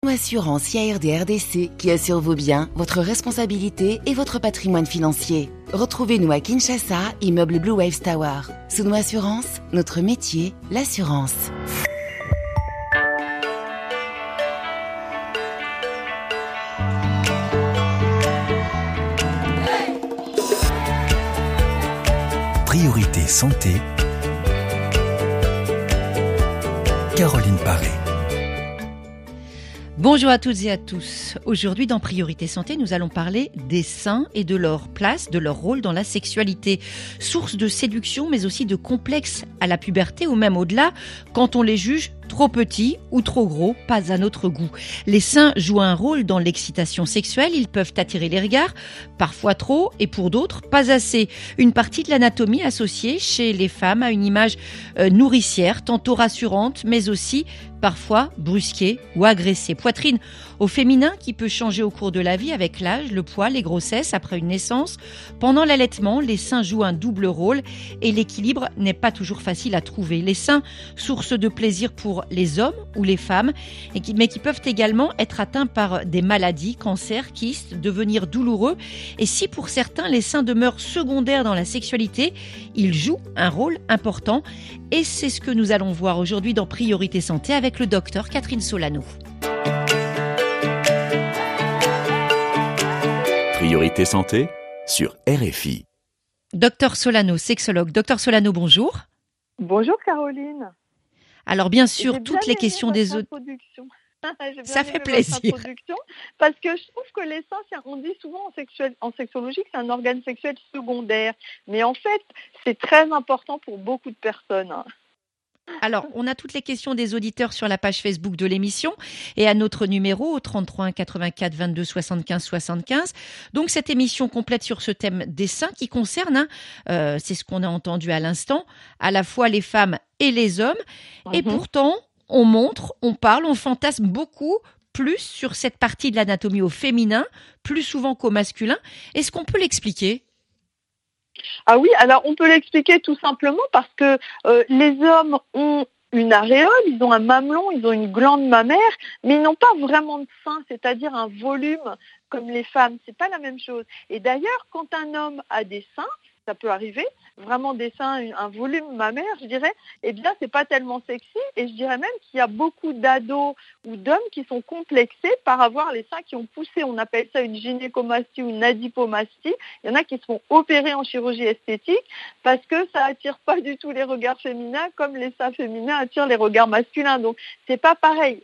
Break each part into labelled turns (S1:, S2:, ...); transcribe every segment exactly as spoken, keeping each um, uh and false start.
S1: Assurance I A R D R D C qui assure vos biens, votre responsabilité et votre patrimoine financier. Retrouvez-nous à Kinshasa, immeuble Blue Waves Tower. Souno Assurance, notre métier, l'assurance.
S2: Priorité santé. Caroline Paré.
S3: Bonjour à toutes et à tous. Aujourd'hui dans Priorité Santé, nous allons parler des seins et de leur place, de leur rôle dans la sexualité. Source de séduction mais aussi de complexe à la puberté ou même au-delà quand on les juge trop petits ou trop gros, pas à notre goût. Les seins jouent un rôle dans l'excitation sexuelle, ils peuvent attirer les regards, parfois trop et pour d'autres pas assez. Une partie de l'anatomie associée chez les femmes à une image euh, nourricière, tantôt rassurante mais aussi parfois brusquée ou agressée. Poitrine au féminin qui peut changer au cours de la vie avec l'âge, le poids, les grossesses, après une naissance. Pendant l'allaitement, les seins jouent un double rôle et l'équilibre n'est pas toujours facile à trouver. Les seins, source de plaisir pour les hommes ou les femmes, et qui, mais qui peuvent également être atteints par des maladies, cancers, kystes, devenir douloureux. Et si pour certains, les seins demeurent secondaires dans la sexualité, ils jouent un rôle important. Et c'est ce que nous allons voir aujourd'hui dans Priorité Santé avec le docteur Catherine Solano.
S2: Priorité santé sur R F I.
S3: Docteur Solano, sexologue. Docteur Solano, bonjour.
S4: Bonjour Caroline.
S3: Alors bien sûr,
S4: J'ai
S3: toutes
S4: bien
S3: les questions des autres. Ça fait plaisir.
S4: Parce que je trouve que les seins, on dit souvent en, sexuel, en sexologie que c'est un organe sexuel secondaire. Mais en fait, c'est très important pour beaucoup de personnes.
S3: Alors, on a toutes les questions des auditeurs sur la page Facebook de l'émission et à notre numéro au trente-trois un quatre-vingt-quatre vingt-deux soixante-quinze soixante-quinze. Donc, cette émission complète sur ce thème des seins qui concerne, hein, euh, c'est ce qu'on a entendu à l'instant, à la fois les femmes et les hommes. Mm-hmm. Et pourtant, on montre, on parle, on fantasme beaucoup plus sur cette partie de l'anatomie au féminin, plus souvent qu'au masculin. Est-ce qu'on peut l'expliquer ?
S4: Ah oui, alors on peut l'expliquer tout simplement parce que euh, les hommes ont une aréole, ils ont un mamelon, ils ont une glande mammaire, mais ils n'ont pas vraiment de sein, c'est-à-dire un volume comme les femmes. C'est pas la même chose. Et d'ailleurs, quand un homme a des seins, ça peut arriver, vraiment des seins, un volume mammaire, je dirais, eh bien, c'est pas tellement sexy. Et je dirais même qu'il y a beaucoup d'ados ou d'hommes qui sont complexés par avoir les seins qui ont poussé. On appelle ça une gynécomastie ou une adipomastie. Il y en a qui se font opérer en chirurgie esthétique parce que ça attire pas du tout les regards féminins comme les seins féminins attirent les regards masculins. Donc, c'est pas pareil.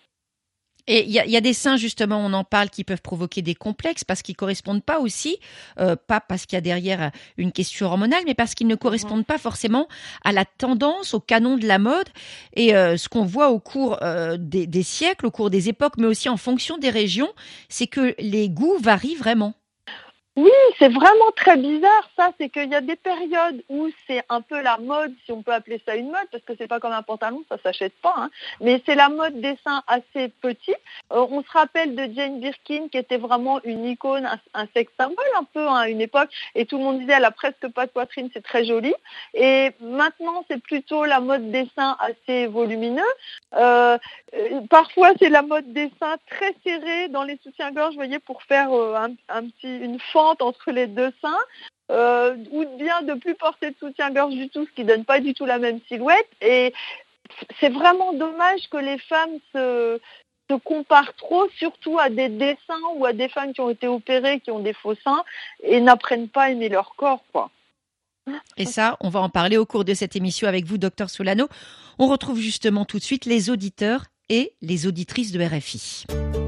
S3: Et il y, y a des seins, justement, on en parle, qui peuvent provoquer des complexes parce qu'ils ne correspondent pas aussi, euh, pas parce qu'il y a derrière une question hormonale, mais parce qu'ils ne correspondent mmh. pas forcément à la tendance, au canon de la mode. Et euh, ce qu'on voit au cours euh, des, des siècles, au cours des époques, mais aussi en fonction des régions, c'est que les goûts varient vraiment.
S4: Oui, c'est vraiment très bizarre ça, c'est qu'il y a des périodes où c'est un peu la mode, si on peut appeler ça une mode, parce que c'est pas comme un pantalon, ça s'achète pas, hein, mais c'est la mode des seins assez petits. Euh, on se rappelle de Jane Birkin qui était vraiment une icône, un, un sex symbole un peu hein, à une époque, et tout le monde disait elle a presque pas de poitrine, c'est très joli. Et maintenant c'est plutôt la mode des seins assez volumineux. Euh, euh, parfois c'est la mode des seins très serrés dans les soutiens-gorge, vous voyez, pour faire euh, un, un petit, une forme entre les deux seins, euh, ou bien de plus porter de soutien-gorge du tout, ce qui donne pas du tout la même silhouette. Et c'est vraiment dommage que les femmes se, se comparent trop, surtout à des dessins ou à des femmes qui ont été opérées, qui ont des faux seins, et n'apprennent pas à aimer leur corps, quoi.
S3: Et ça, on va en parler au cours de cette émission avec vous, docteur Solano. On retrouve justement tout de suite les auditeurs et les auditrices de R F I.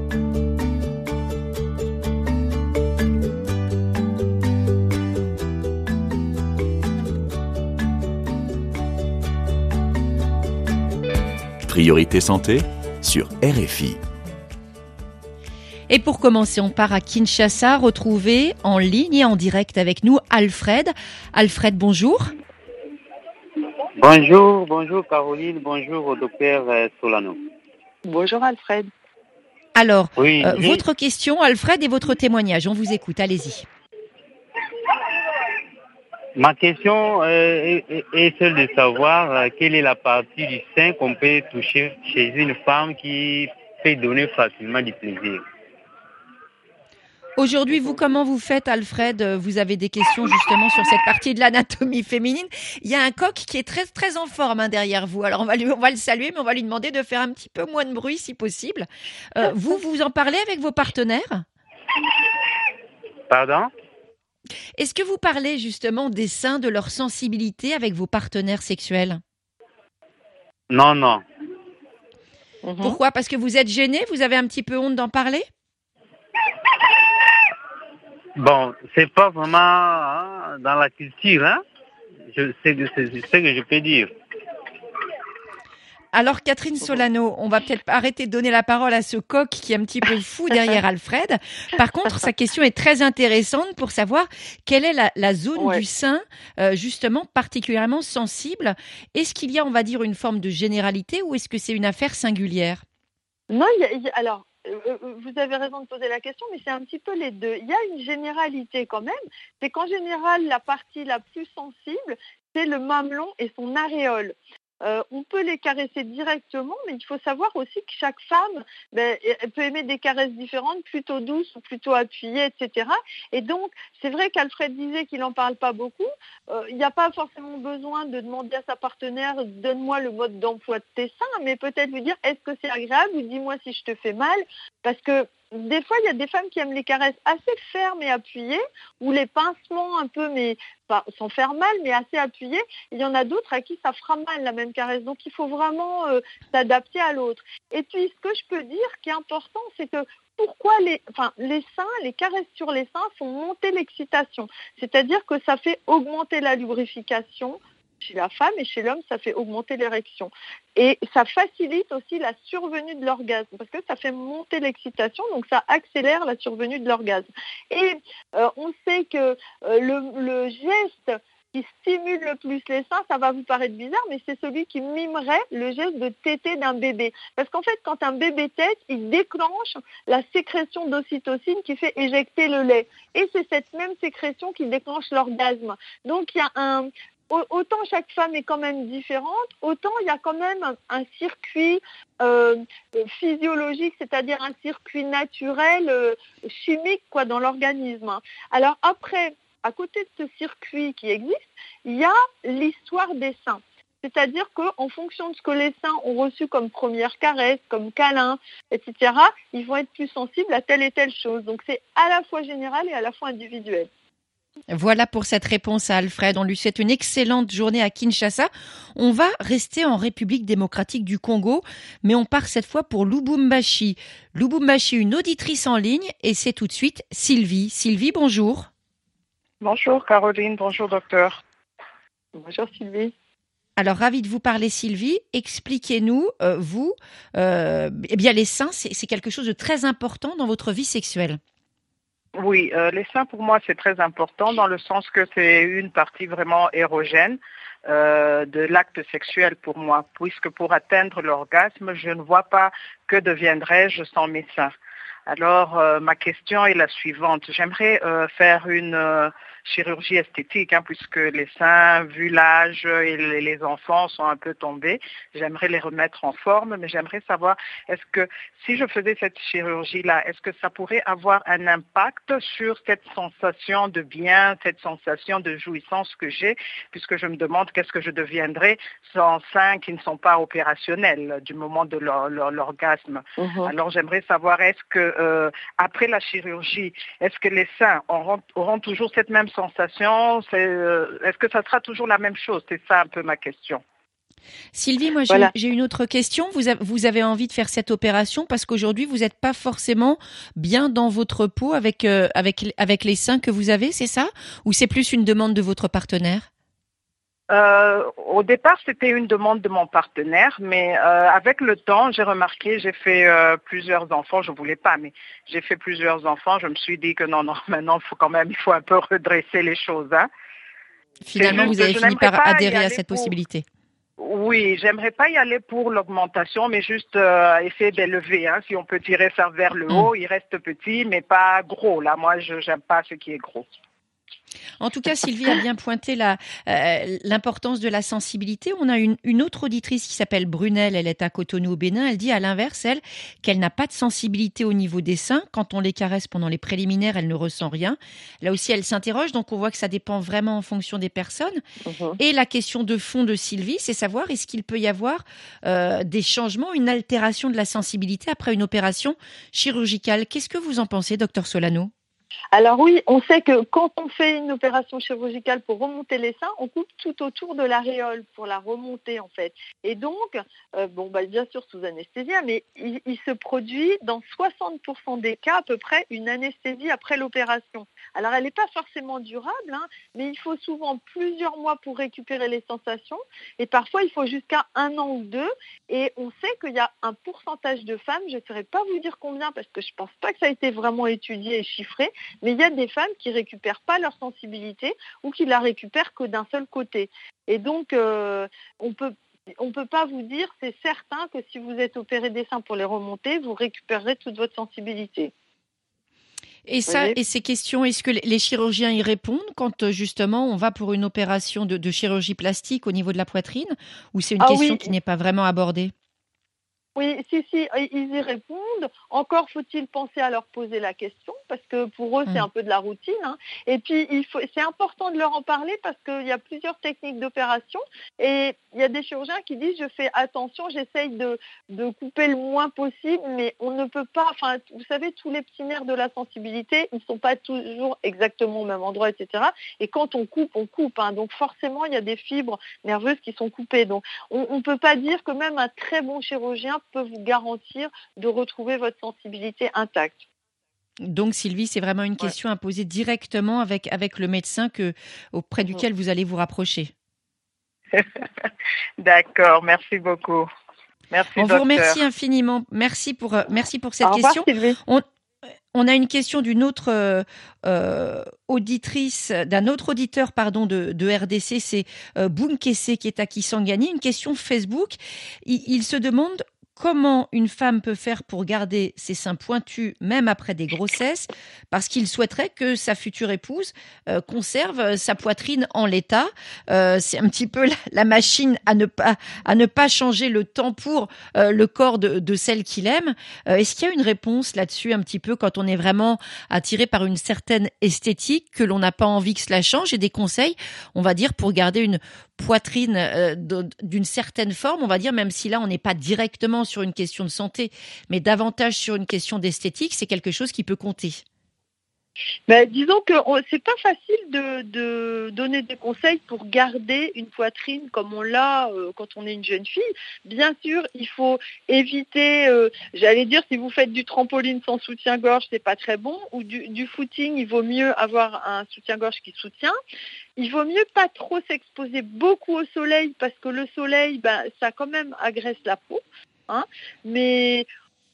S2: Priorité santé sur R F I.
S3: Et pour commencer, on part à Kinshasa, retrouver en ligne et en direct avec nous Alfred. Alfred, bonjour.
S5: Bonjour, bonjour Caroline, bonjour au docteur Solano.
S4: Bonjour Alfred.
S3: Alors,
S5: oui,
S3: euh,
S5: j'ai...
S3: votre question, Alfred, et votre témoignage, on vous écoute, allez-y.
S5: Ma question euh, est, est celle de savoir euh, quelle est la partie du sein qu'on peut toucher chez une femme qui peut donner facilement du plaisir.
S3: Aujourd'hui, vous, comment vous faites, Alfred? Vous avez des questions justement sur cette partie de l'anatomie féminine. Il y a un coq qui est très très en forme hein, derrière vous. Alors on va lui, on va le saluer, mais on va lui demander de faire un petit peu moins de bruit si possible. Euh, vous, vous en parlez avec vos partenaires?
S5: Pardon?
S3: Est-ce que vous parlez justement des seins, de leur sensibilité avec vos partenaires sexuels?
S5: Non, non.
S4: Mhm.
S3: Pourquoi? Parce que vous êtes gêné? Vous avez un petit peu honte d'en parler?
S5: Bon, c'est pas vraiment hein, dans la culture, hein. Je sais que c'est ce que je peux dire.
S3: Alors Catherine Solano, on va peut-être arrêter de donner la parole à ce coq qui est un petit peu fou derrière Alfred. Par contre, sa question est très intéressante pour savoir quelle est la, la zone
S4: Ouais.
S3: du sein euh, justement particulièrement sensible. Est-ce qu'il y a, on va dire, une forme de généralité ou est-ce que c'est une affaire singulière?
S4: Non, il y a- il y a- alors, euh, vous avez raison de poser la question, mais c'est un petit peu les deux. Il y a une généralité quand même, c'est qu'en général, la partie la plus sensible, c'est le mamelon et son aréole. Euh, on peut les caresser directement, mais il faut savoir aussi que chaque femme ben, elle peut aimer des caresses différentes, plutôt douces ou plutôt appuyées, et cetera. Et donc, c'est vrai qu'Alfred disait qu'il n'en parle pas beaucoup. Euh, il n'y a pas forcément besoin de demander à sa partenaire « donne-moi le mode d'emploi de tes seins », mais peut-être lui dire « est-ce que c'est agréable » ou « dis-moi si je te fais mal ». Parce que des fois, il y a des femmes qui aiment les caresses assez fermes et appuyées, ou les pincements un peu, mais pas sans faire mal, mais assez appuyés. Il y en a d'autres à qui ça fera mal la même caresse. Donc, il faut vraiment euh, s'adapter à l'autre. Et puis, ce que je peux dire qui est important, c'est que pourquoi les, enfin, les seins, les caresses sur les seins font monter l'excitation. C'est-à-dire que ça fait augmenter la lubrification chez la femme et chez l'homme, ça fait augmenter l'érection. Et ça facilite aussi la survenue de l'orgasme parce que ça fait monter l'excitation, donc ça accélère la survenue de l'orgasme. Et euh, on sait que euh, le, le geste qui stimule le plus les seins, ça va vous paraître bizarre, mais c'est celui qui mimerait le geste de téter d'un bébé. Parce qu'en fait, quand un bébé tète, il déclenche la sécrétion d'ocytocine qui fait éjecter le lait. Et c'est cette même sécrétion qui déclenche l'orgasme. Donc, il y a un... Autant chaque femme est quand même différente, autant il y a quand même un, un circuit euh, physiologique, c'est-à-dire un circuit naturel, euh, chimique quoi, dans l'organisme. Alors après, à côté de ce circuit qui existe, il y a l'histoire des seins. C'est-à-dire qu'en fonction de ce que les seins ont reçu comme première caresse, comme câlin, et cetera, ils vont être plus sensibles à telle et telle chose. Donc c'est à la fois général et à la fois individuel.
S3: Voilà pour cette réponse à Alfred. On lui souhaite une excellente journée à Kinshasa. On va rester en République démocratique du Congo, mais on part cette fois pour Lubumbashi. Lubumbashi, une auditrice en ligne, et c'est tout de suite Sylvie. Sylvie, bonjour.
S6: Bonjour Caroline, bonjour docteur.
S4: Bonjour Sylvie.
S3: Alors, ravie de vous parler Sylvie. Expliquez-nous, euh, vous, euh, eh bien les seins, c'est, c'est quelque chose de très important dans votre vie sexuelle.
S6: Oui, euh, les seins pour moi c'est très important dans le sens que c'est une partie vraiment érogène euh, de l'acte sexuel pour moi, puisque pour atteindre l'orgasme, je ne vois pas que deviendrais-je sans mes seins. Alors euh, ma question est la suivante. J'aimerais euh, faire une euh, chirurgie esthétique, hein, puisque les seins, vu l'âge et les, les enfants sont un peu tombés, j'aimerais les remettre en forme, mais j'aimerais savoir, est-ce que si je faisais cette chirurgie-là, est-ce que ça pourrait avoir un impact sur cette sensation de bien, cette sensation de jouissance que j'ai, puisque je me demande qu'est-ce que je deviendrais sans seins qui ne sont pas opérationnels du moment de leur, leur, l'orgasme. Mmh. Alors j'aimerais savoir, est-ce que euh, après la chirurgie, est-ce que les seins auront, auront toujours cette même sensation? C'est, euh, est-ce que ça sera toujours la même chose? C'est ça un peu ma question.
S3: Sylvie, moi j'ai,
S4: Voilà.
S3: j'ai une autre question. Vous avez, vous avez envie de faire cette opération parce qu'aujourd'hui vous n'êtes pas forcément bien dans votre peau avec, euh, avec, avec les seins que vous avez, c'est ça? Ou c'est plus une demande de votre partenaire?
S6: Euh, au départ, c'était une demande de mon partenaire, mais euh, avec le temps, j'ai remarqué, j'ai fait euh, plusieurs enfants, je voulais pas, mais j'ai fait plusieurs enfants, je me suis dit que non, non, maintenant, il faut quand même, il faut un peu redresser les choses. Hein.
S3: Finalement, vous avez fini par adhérer à cette
S6: pour...
S3: possibilité.
S6: Oui, j'aimerais pas y aller pour l'augmentation, mais juste euh, essayer d'élever. Hein. Si on peut tirer ça vers le haut, mmh. il reste petit, mais pas gros. Là, moi, je j'aime pas ce qui est gros.
S3: En tout cas, Sylvie a bien pointé la, euh, l'importance de la sensibilité. On a une, une autre auditrice qui s'appelle Brunel, elle est à Cotonou au Bénin. Elle dit à l'inverse, elle, qu'elle n'a pas de sensibilité au niveau des seins. Quand on les caresse pendant les préliminaires, elle ne ressent rien. Là aussi, elle s'interroge, donc on voit que ça dépend vraiment en fonction des personnes. Mmh. Et la question de fond de Sylvie, c'est savoir est-ce qu'il peut y avoir euh, des changements, une altération de la sensibilité après une opération chirurgicale. Qu'est-ce que vous en pensez, docteur Solano ?
S4: Alors oui, on sait que quand on fait une opération chirurgicale pour remonter les seins, on coupe tout autour de l'aréole pour la remonter en fait. Et donc, euh, bon, bah, bien sûr sous anesthésie, mais il, il se produit dans soixante pour cent des cas à peu près une anesthésie après l'opération. Alors elle n'est pas forcément durable, hein, mais il faut souvent plusieurs mois pour récupérer les sensations et parfois il faut jusqu'à un an ou deux. Et on sait qu'il y a un pourcentage de femmes, je ne saurais pas vous dire combien parce que je ne pense pas que ça a été vraiment étudié et chiffré, mais il y a des femmes qui ne récupèrent pas leur sensibilité ou qui la récupèrent que d'un seul côté. Et donc, euh, on peut, on peut pas vous dire, c'est certain que si vous êtes opéré des seins pour les remonter, vous récupérerez toute votre sensibilité.
S3: Et ça, et ces questions, est-ce que les chirurgiens y répondent quand justement on va pour une opération de, de chirurgie plastique au niveau de la poitrine, ou c'est une ah, question oui. qui n'est pas vraiment abordée ?
S4: Oui, si, si, ils y répondent. Encore faut-il penser à leur poser la question, parce que pour eux, c'est un peu de la routine. Hein. Et puis, il faut, c'est important de leur en parler parce qu'il y a plusieurs techniques d'opération. Et il y a des chirurgiens qui disent, je fais attention, j'essaye de, de couper le moins possible, mais on ne peut pas, enfin, vous savez, tous les petits nerfs de la sensibilité, ils ne sont pas toujours exactement au même endroit, et cetera. Et quand on coupe, on coupe. Hein. Donc, forcément, il y a des fibres nerveuses qui sont coupées. Donc, on ne peut pas dire que même un très bon chirurgien peut vous garantir de retrouver votre sensibilité intacte.
S3: Donc Sylvie, c'est vraiment une question ouais. à poser directement avec, avec le médecin que, auprès mmh. duquel vous allez vous rapprocher.
S6: D'accord, merci beaucoup. Merci,
S3: On
S6: docteur.
S3: vous remercie infiniment. Merci pour, merci pour cette Au question.
S4: Revoir,
S3: On, on a une question d'une autre euh, euh, auditrice, d'un autre auditeur pardon de, de R D C, c'est euh, Boumkessé qui est à Kisangani. Une question Facebook. Il, il se demande comment une femme peut faire pour garder ses seins pointus même après des grossesses, parce qu'il souhaiterait que sa future épouse euh, conserve sa poitrine en l'état. Euh, c'est un petit peu la, la machine à ne pas à ne pas changer le temps pour euh, le corps de, de celle qu'il aime. Euh, est-ce qu'il y a une réponse là-dessus un petit peu quand on est vraiment attiré par une certaine esthétique, que l'on n'a pas envie que cela change, et des conseils, on va dire, pour garder une poitrine euh, d'une certaine forme, on va dire, même si là on n'est pas directement sur une question de santé, mais davantage sur une question d'esthétique, c'est quelque chose qui peut compter.
S4: Ben, disons que on, c'est pas facile de, de donner des conseils pour garder une poitrine comme on l'a euh, quand on est une jeune fille. Bien sûr, il faut éviter, euh, j'allais dire, si vous faites du trampoline sans soutien-gorge, c'est pas très bon, ou du, du footing, il vaut mieux avoir un soutien-gorge qui soutient. Il vaut mieux pas trop s'exposer beaucoup au soleil parce que le soleil, ben, ça quand même agresse la peau, hein, mais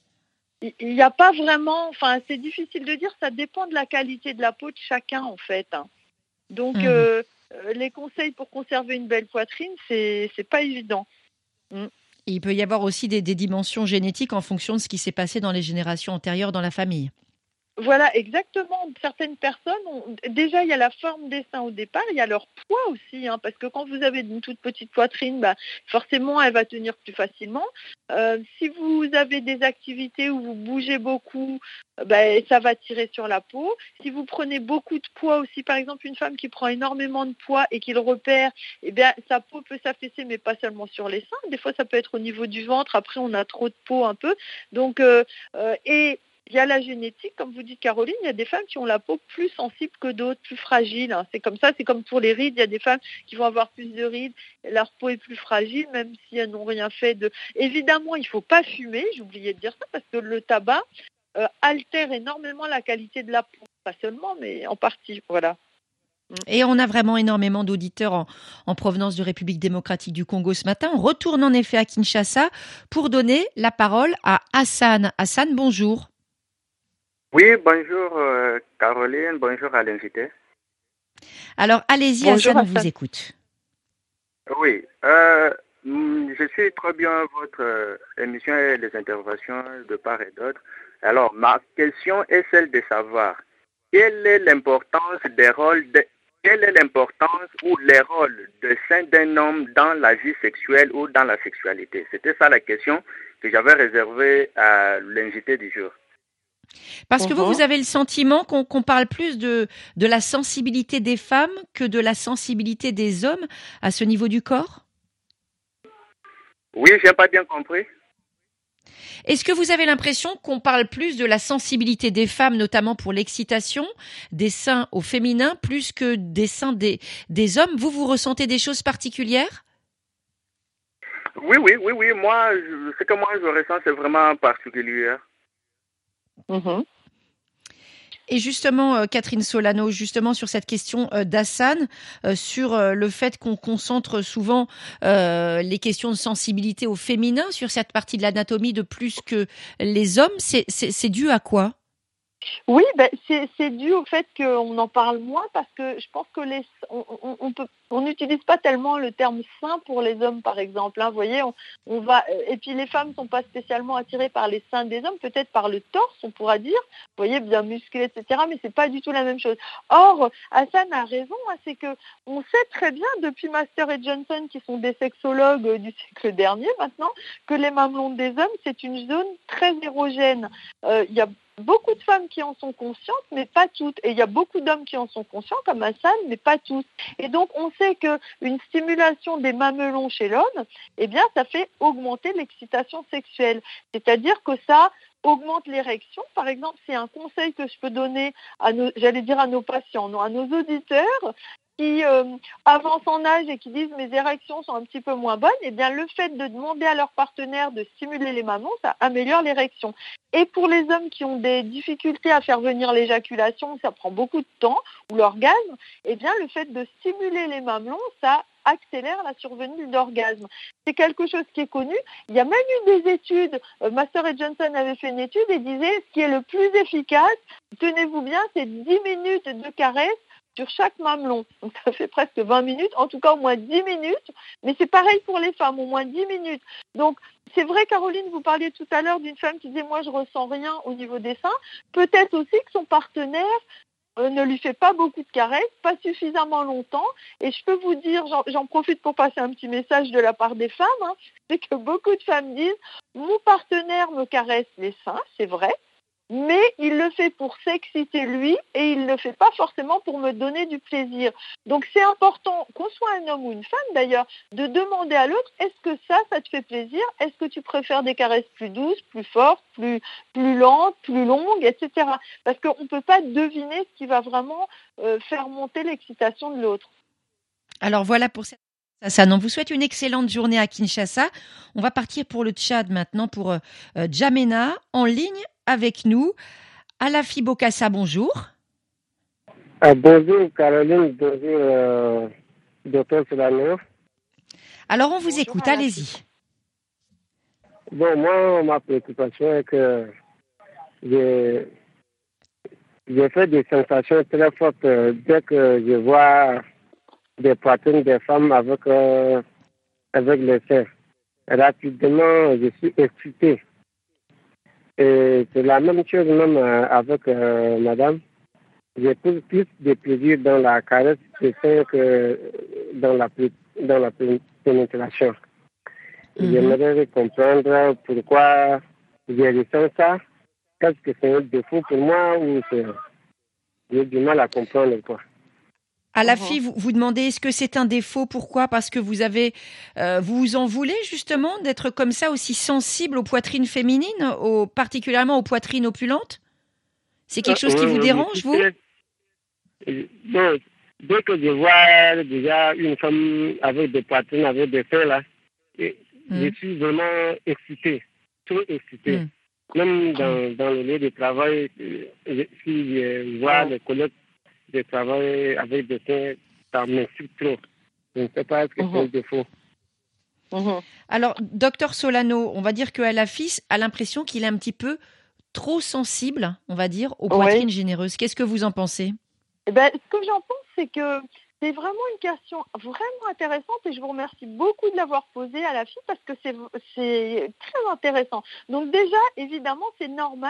S4: il n'y a pas vraiment, enfin c'est difficile de dire, ça dépend de la qualité de la peau de chacun en fait. Hein. Donc mmh. euh, les conseils pour conserver une belle poitrine, c'est c'est pas évident.
S3: Mmh. Et il peut y avoir aussi des, des dimensions génétiques en fonction de ce qui s'est passé dans les générations antérieures dans la famille.
S4: Voilà, exactement. Certaines personnes, ont, déjà il y a la forme des seins au départ, il y a leur poids aussi, hein, parce que quand vous avez une toute petite poitrine, bah, forcément elle va tenir plus facilement. Euh, si vous avez des activités où vous bougez beaucoup, bah, ça va tirer sur la peau. Si vous prenez beaucoup de poids aussi, par exemple une femme qui prend énormément de poids et qui le repère, eh bien, sa peau peut s'affaisser, mais pas seulement sur les seins. Des fois ça peut être au niveau du ventre, après on a trop de peau un peu. Donc, euh, euh, et il y a la génétique, comme vous dites Caroline, il y a des femmes qui ont la peau plus sensible que d'autres, plus fragile. Hein. C'est comme ça, c'est comme pour les rides, il y a des femmes qui vont avoir plus de rides, leur peau est plus fragile, même si elles n'ont rien fait de... Évidemment, il ne faut pas fumer, j'ai oublié de dire ça, parce que le tabac euh, altère énormément la qualité de la peau. Pas seulement, mais en partie, voilà.
S3: Et on a vraiment énormément d'auditeurs en, en provenance de République démocratique du Congo ce matin. On retourne en effet à Kinshasa pour donner la parole à Hassan. Hassan, bonjour.
S7: Oui, bonjour euh, Caroline, bonjour à l'invité.
S3: Alors allez-y, bonjour, Hassan, on vous écoute.
S7: Oui, euh, je suis très bien votre euh, émission et les interventions de part et d'autre. Alors, ma question est celle de savoir, quelle est l'importance des rôles de, quelle est l'importance ou les rôles de sein d'un homme dans la vie sexuelle ou dans la sexualité? C'était ça la question que j'avais réservée à l'invité du jour.
S3: Parce que vous,
S4: Mhm.
S3: vous avez le sentiment qu'on qu'on parle plus de, de la sensibilité des femmes que de la sensibilité des hommes à ce niveau du corps?
S7: Oui, j'ai pas bien compris.
S3: Est-ce que vous avez l'impression qu'on parle plus de la sensibilité des femmes, notamment pour l'excitation, des seins au féminin, plus que des seins des, des hommes? Vous, vous ressentez des choses particulières?
S7: Oui, oui, oui, oui. Moi, je, ce que moi je ressens, c'est vraiment particulier.
S4: Mhm.
S3: Et justement, euh, Catherine Solano, justement sur cette question euh, d'Hassan, euh, sur euh, le fait qu'on concentre souvent euh, les questions de sensibilité au féminin sur cette partie de l'anatomie de plus que les hommes, c'est c'est- c'est dû à quoi?
S4: Oui, ben, c'est c'est dû au fait qu'on en parle moins parce que je pense que les on on, on peut on n'utilise pas tellement le terme sein pour les hommes par exemple. Hein, vous voyez, on, on va et puis les femmes sont pas spécialement attirées par les seins des hommes, peut-être par le torse, on pourra dire. Vous voyez, bien musclé, et cetera. Mais c'est pas du tout la même chose. Or, Hassan a raison, hein, c'est que on sait très bien depuis Master et Johnson, qui sont des sexologues euh, du siècle dernier maintenant, que les mamelons des hommes c'est une zone très érogène. Euh, Il y a beaucoup de femmes qui en sont conscientes, mais pas toutes. Et il y a beaucoup d'hommes qui en sont conscients, comme Hassan, mais pas tous. Et donc, on sait qu'une stimulation des mamelons chez l'homme, eh bien, ça fait augmenter l'excitation sexuelle. C'est-à-dire que ça augmente l'érection. Par exemple, c'est un conseil que je peux donner à nos, j'allais dire à nos patients, non, à nos auditeurs qui euh, avancent en âge et qui disent mes érections sont un petit peu moins bonnes, eh bien le fait de demander à leur partenaire de stimuler les mamelons, ça améliore l'érection. Et pour les hommes qui ont des difficultés à faire venir l'éjaculation, ça prend beaucoup de temps, ou l'orgasme, eh bien le fait de stimuler les mamelons, ça accélère la survenue d'orgasme. C'est quelque chose qui est connu. Il y a même eu des études, euh, Master et Johnson avaient fait une étude et disaient ce qui est le plus efficace, tenez-vous bien, c'est dix minutes de caresse sur chaque mamelon. Donc ça fait presque vingt minutes, en tout cas au moins dix minutes, mais c'est pareil pour les femmes, au moins dix minutes. Donc c'est vrai, Caroline, vous parliez tout à l'heure d'une femme qui disait moi je ressens rien au niveau des seins. Peut-être aussi que son partenaire euh, ne lui fait pas beaucoup de caresses, pas suffisamment longtemps. Et je peux vous dire, j'en, j'en profite pour passer un petit message de la part des femmes, hein, c'est que beaucoup de femmes disent mon partenaire me caresse les seins, c'est vrai, mais il le fait pour s'exciter lui et il ne le fait pas forcément pour me donner du plaisir. Donc c'est important, qu'on soit un homme ou une femme d'ailleurs, de demander à l'autre, est-ce que ça, ça te fait plaisir? Est-ce que tu préfères des caresses plus douces, plus fortes, plus, plus lentes, plus longues, et cetera. Parce qu'on ne peut pas deviner ce qui va vraiment euh, faire monter l'excitation de l'autre.
S3: Alors voilà pour cette Hassan, on vous souhaite une excellente journée à Kinshasa. On va partir pour le Tchad maintenant pour euh, Djamena en ligne avec nous. Alafi Bokassa, bonjour.
S8: Euh, bonjour Caroline, bonjour euh, docteur Solano.
S3: Alors on vous
S4: Bonjour,
S3: écoute,
S4: Alafi.
S3: allez-y.
S8: Bon, moi, ma préoccupation est que j'ai, j'ai fait des sensations très fortes euh, dès que je vois des poitrines des femmes avec, euh, avec les seins. Rapidement, je suis excité. Et c'est la même chose même euh, avec euh, madame. J'ai plus, plus de plaisir dans la caresse des seins que dans la, dans la pénétration.
S3: Mhm.
S8: J'aimerais comprendre pourquoi je ressens ça. Est-ce que c'est un défaut pour moi ou c'est... J'ai du mal à comprendre quoi.
S3: Alafi, vous, vous demandez est-ce que c'est un défaut? Pourquoi? Parce que vous avez, euh, vous vous en voulez justement d'être comme ça aussi sensible aux poitrines féminines, aux, particulièrement aux poitrines opulentes? C'est quelque chose qui vous dérange, vous?
S8: Bon, dès que je vois déjà une femme avec des poitrines, avec des seins là, et
S3: Mm.
S8: je suis vraiment excité, trop excité.
S3: Mm.
S8: Même dans, dans le lieu de travail, euh, je- si je vois les collègues de travail avec des seins, ça m'excite trop. Je ne sais pas ce que c'est un défaut.
S4: Mhm.
S3: Alors, docteur Solano, on va dire que Alafi a l'impression qu'il est un petit peu trop sensible, on va dire, aux poitrines
S4: Oui.
S3: généreuses. Qu'est-ce que vous en pensez?
S4: Eh ben, ce que j'en pense, c'est que c'est vraiment une question vraiment intéressante et je vous remercie beaucoup de l'avoir posée à la fille parce que c'est, c'est très intéressant. Donc déjà, évidemment, c'est normal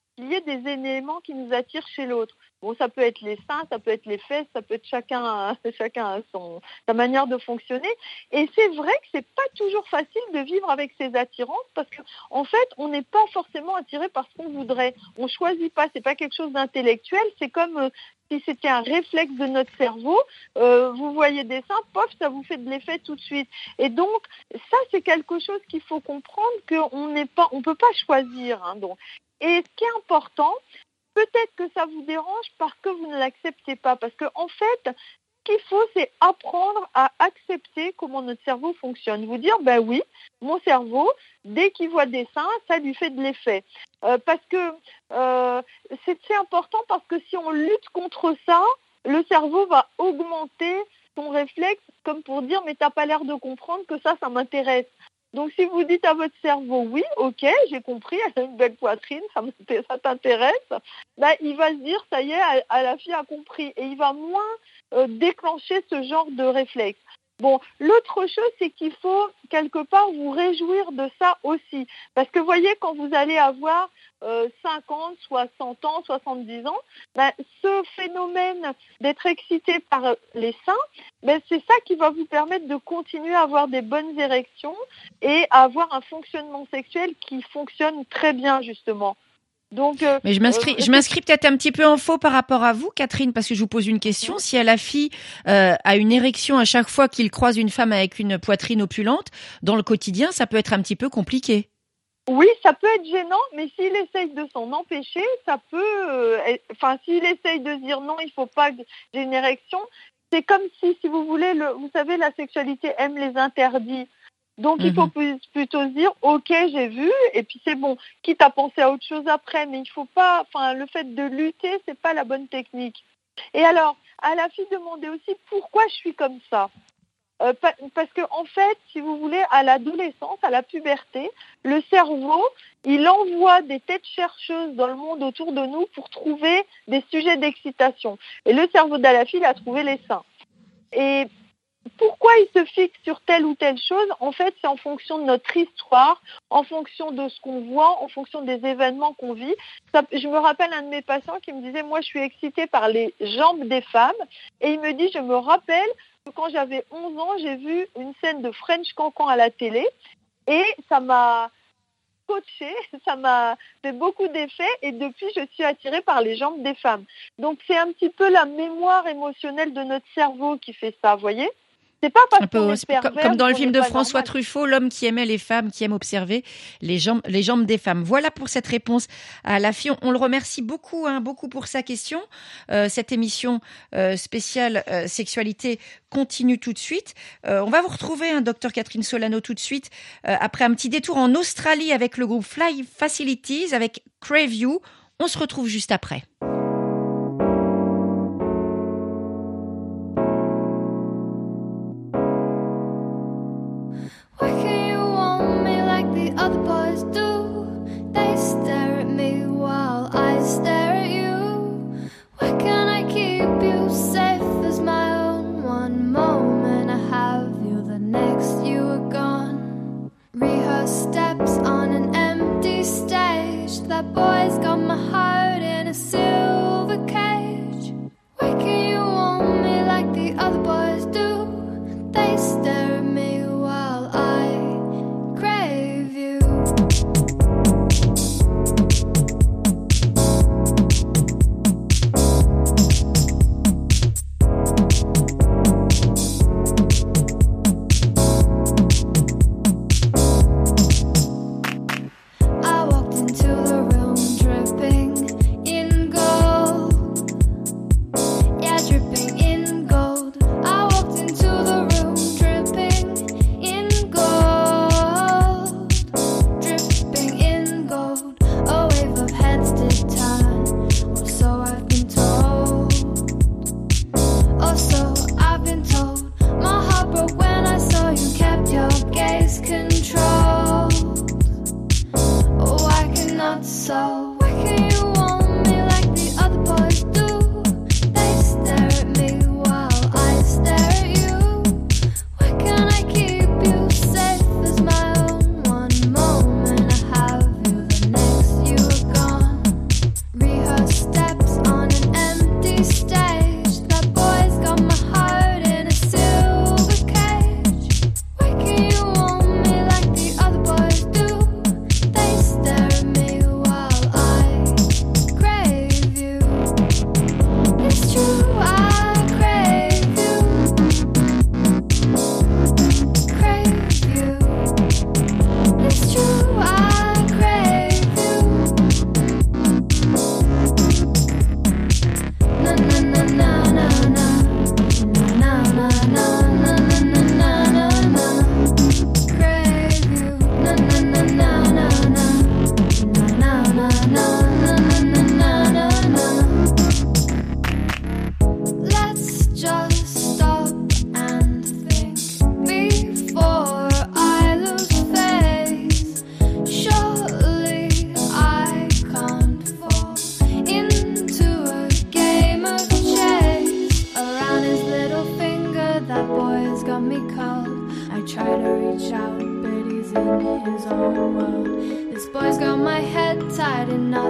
S4: qu'il y ait des éléments qui nous attirent chez l'autre. Bon, ça peut être les seins, ça peut être les fesses, ça peut être chacun, chacun a son, sa manière de fonctionner. Et c'est vrai que c'est pas toujours facile de vivre avec ces attirances parce que, en fait, on n'est pas forcément attiré par ce qu'on voudrait. On choisit pas, c'est pas quelque chose d'intellectuel, c'est comme euh, si c'était un réflexe de notre cerveau. Euh, vous voyez des seins, pof, ça vous fait de l'effet tout de suite. Et donc, ça, c'est quelque chose qu'il faut comprendre qu'on n'est pas, on peut pas choisir, hein, donc. Et ce qui est important, peut-être que ça vous dérange parce que vous ne l'acceptez pas. Parce qu'en en fait, ce qu'il faut, c'est apprendre à accepter comment notre cerveau fonctionne. Vous dire, ben oui, mon cerveau, dès qu'il voit des seins, ça lui fait de l'effet. Euh, parce que euh, c'est, c'est important parce que si on lutte contre ça, le cerveau va augmenter son réflexe comme pour dire, mais t'as pas l'air de comprendre que ça, ça m'intéresse. Donc, si vous dites à votre cerveau, oui, ok, j'ai compris, elle a une belle poitrine, ça, ça t'intéresse, ben, il va se dire, ça y est, la fille a compris. Et il va moins euh, déclencher ce genre de réflexe. Bon, l'autre chose, c'est qu'il faut quelque part vous réjouir de ça aussi. Parce que vous voyez, quand vous allez avoir euh, cinquante, soixante ans, soixante-dix ans, ben, ce phénomène d'être excité par les seins, ben, c'est ça qui va vous permettre de continuer à avoir des bonnes érections et à avoir un fonctionnement sexuel qui fonctionne très bien, justement. Donc, euh,
S3: Mais je m'inscris,
S4: euh,
S3: je m'inscris peut-être un petit peu en faux par rapport à vous, Catherine, parce que je vous pose une question. Si la fille euh, a une érection à chaque fois qu'il croise une femme avec une poitrine opulente, dans le quotidien, ça peut être un petit peu compliqué.
S4: Oui, ça peut être gênant, mais s'il essaye de s'en empêcher, ça peut... Euh, être, enfin, s'il essaye de dire non, il ne faut pas que j'ai une érection, c'est comme si, si vous voulez, le, vous savez, la sexualité aime les interdits. Donc, mmh. il faut plutôt se dire, ok, j'ai vu, et puis c'est bon. Quitte à penser à autre chose après, mais il faut pas, enfin, le fait de lutter, c'est pas la bonne technique. Et alors, à la fille, demandez aussi pourquoi je suis comme ça. Euh, parce que, en fait, si vous voulez, à l'adolescence, à la puberté, le cerveau, il envoie des têtes chercheuses dans le monde autour de nous pour trouver des sujets d'excitation. Et le cerveau de la fille a trouvé les seins. Et pourquoi il se fixe sur telle ou telle chose? En fait, c'est en fonction de notre histoire, en fonction de ce qu'on voit, en fonction des événements qu'on vit. Ça, je me rappelle un de mes patients qui me disait, moi, je suis excitée par les jambes des femmes. Et il me dit, je me rappelle que quand j'avais onze ans, j'ai vu une scène de French Cancan à la télé. Et ça m'a coachée, ça m'a fait beaucoup d'effets. Et depuis, je suis attirée par les jambes des femmes. Donc, c'est un petit peu la mémoire émotionnelle de notre cerveau qui fait ça, vous voyez? C'est pas parce qu'on est pervers,
S3: comme dans le film de François
S4: normal.
S3: Truffaut, l'homme qui aimait les femmes, qui aime observer les jambes, les jambes des femmes. Voilà pour cette réponse à la fille. On le remercie beaucoup, hein, beaucoup pour sa question. Euh, cette émission euh, spéciale euh, sexualité continue tout de suite. Euh, on va vous retrouver, hein, docteur Catherine Solano, tout de suite euh, après un petit détour en Australie avec le groupe Fly Facilities avec Crave You. On se retrouve juste après.
S9: Other boys do, they stare at me while I stare at you. Why can't I keep you safe as my own? One moment I have you, the next you are gone. Rehearse steps on an empty stage. That boy's got my heart in a silver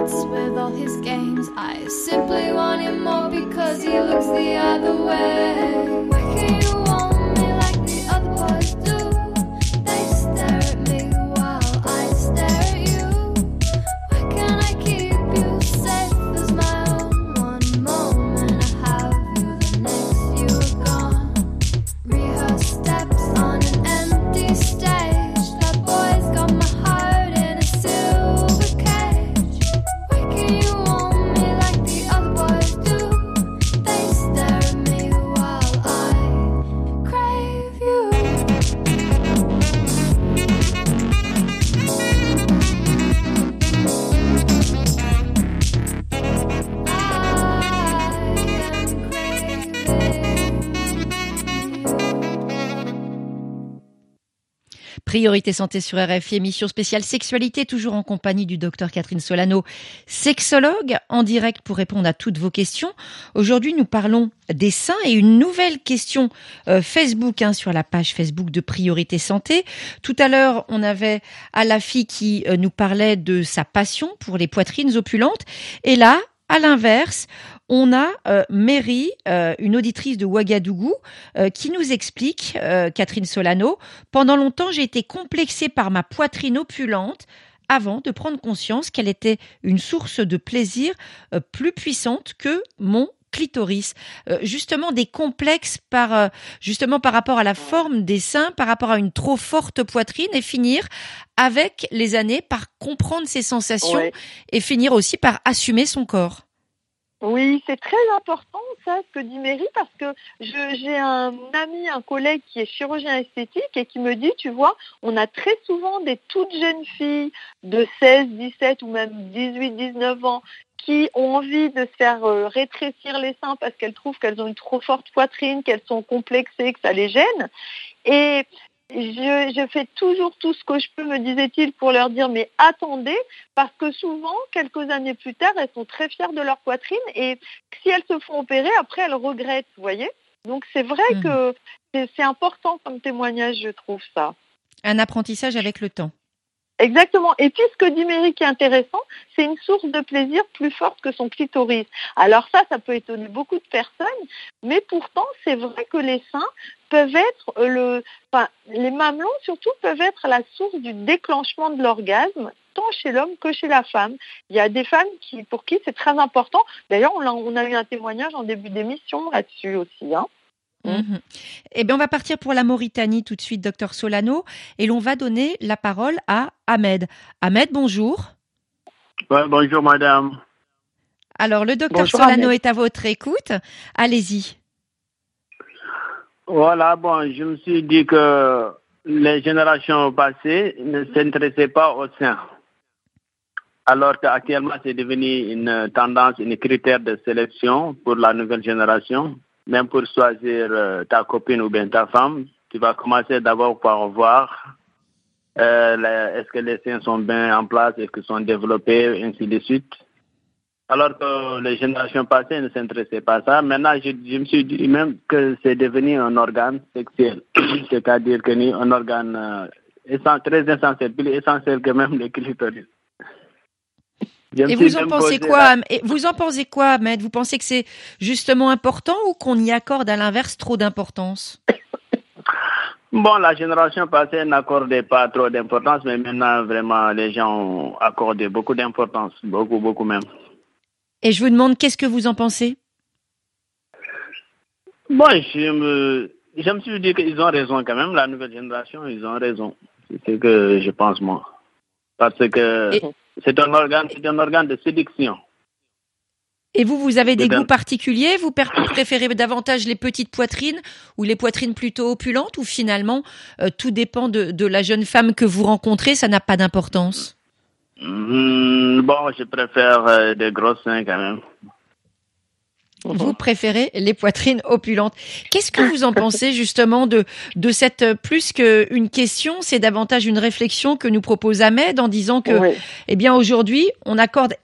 S9: What's with all his games? I simply want him more because he looks the other way. Why can't you want me like the other boys do? They stare at me while I stare at you. Why can't I keep you safe as my own? One moment I have you, the next you are gone. Rehearse steps on an empty stage. That boy's got my heart in a silver cage. Why can't you want me like the other boys do? They stare at me while I crave you. I am craving you.
S3: Priorité santé sur R F I, émission spéciale sexualité, toujours en compagnie du docteur Catherine Solano, sexologue, en direct pour répondre à toutes vos questions. Aujourd'hui, nous parlons des seins et une nouvelle question euh, Facebook hein, sur la page Facebook de Priorité santé. Tout à l'heure, on avait Alafi qui euh, nous parlait de sa passion pour les poitrines opulentes. Et là, à l'inverse, on a euh, Mary, euh, une auditrice de Ouagadougou, euh, qui nous explique, euh, Catherine Solano, pendant longtemps j'ai été complexée par ma poitrine opulente avant de prendre conscience qu'elle était une source de plaisir euh, plus puissante que mon clitoris. Euh, justement des complexes par euh, justement par rapport à la forme des seins, par rapport à une trop forte poitrine, et finir avec les années par comprendre ses sensations
S4: Ouais.
S3: et finir aussi par assumer son corps.
S4: Oui, c'est très important ça, ce que dit Mary, parce que je, j'ai un ami, un collègue qui est chirurgien esthétique et qui me dit, tu vois, on a très souvent des toutes jeunes filles de seize, dix-sept ou même dix-huit, dix-neuf ans qui ont envie de se faire euh, rétrécir les seins parce qu'elles trouvent qu'elles ont une trop forte poitrine, qu'elles sont complexées, que ça les gêne. Et Je, je fais toujours tout ce que je peux, me disait-il, pour leur dire mais attendez, parce que souvent, quelques années plus tard, elles sont très fières de leur poitrine et si elles se font opérer, après elles regrettent, vous voyez. Donc c'est vrai mmh. que c'est, c'est important comme témoignage, je trouve ça.
S3: Un apprentissage avec le temps.
S4: Exactement. Et puis, ce que dit Mary qui est intéressant, c'est une source de plaisir plus forte que son clitoris. Alors ça, ça peut étonner beaucoup de personnes, mais pourtant, c'est vrai que les seins peuvent être, le, enfin, les mamelons surtout peuvent être la source du déclenchement de l'orgasme, tant chez l'homme que chez la femme. Il y a des femmes qui, pour qui c'est très important. D'ailleurs, on a, on a eu un témoignage en début d'émission là-dessus aussi, hein.
S3: Mmh. Eh bien, on va partir pour la Mauritanie tout de suite, docteur Solano, et l'on va donner la parole à Ahmed. Ahmed, bonjour.
S10: Ouais, bonjour, madame.
S3: Alors, le docteur
S4: Bonjour,
S3: Solano
S4: Ahmed.
S3: est à votre écoute. Allez-y.
S10: Voilà, bon, je me suis dit que les générations passées ne s'intéressaient pas aux seins. Alors qu'actuellement, c'est devenu une tendance, un critère de sélection pour la nouvelle génération. Même pour choisir euh, ta copine ou bien ta femme, tu vas commencer d'abord par voir euh, les, est-ce que les seins sont bien en place, est-ce qu'ils sont développés, ainsi de suite. Alors que les générations passées ne s'intéressaient pas à ça. Maintenant, je, je me suis dit même que c'est devenu un organe sexuel. C'est-à-dire que ni un organe euh, essentiel, très essentiel, plus essentiel que même le clitoris.
S3: Et vous en pensez quoi, la... Et vous en pensez quoi, Ahmed? Vous pensez que c'est justement important ou qu'on y accorde à l'inverse trop d'importance?
S10: Bon, la génération passée n'accordait pas trop d'importance, mais maintenant, vraiment, les gens ont accordé beaucoup d'importance, beaucoup, beaucoup même.
S3: Et je vous demande, qu'est-ce que vous en pensez?
S10: Bon, je me, je me suis dit qu'ils ont raison quand même, la nouvelle génération, ils ont raison. C'est ce que je pense, moi. Parce que... Et... C'est un organe, c'est un organe de séduction.
S3: Et vous, vous avez des goûts particuliers? Vous préférez davantage les petites poitrines ou les poitrines plutôt opulentes? Ou finalement, euh, tout dépend de, de la jeune femme que vous rencontrez, ça n'a pas d'importance?
S10: Mmh, bon, je préfère euh, des grosses seins quand même.
S3: Vous préférez les poitrines opulentes. Qu'est-ce que vous en pensez justement de de cette, plus qu'une question, c'est davantage une réflexion que nous propose Ahmed en disant que, oui. eh bien aujourd'hui, on accorde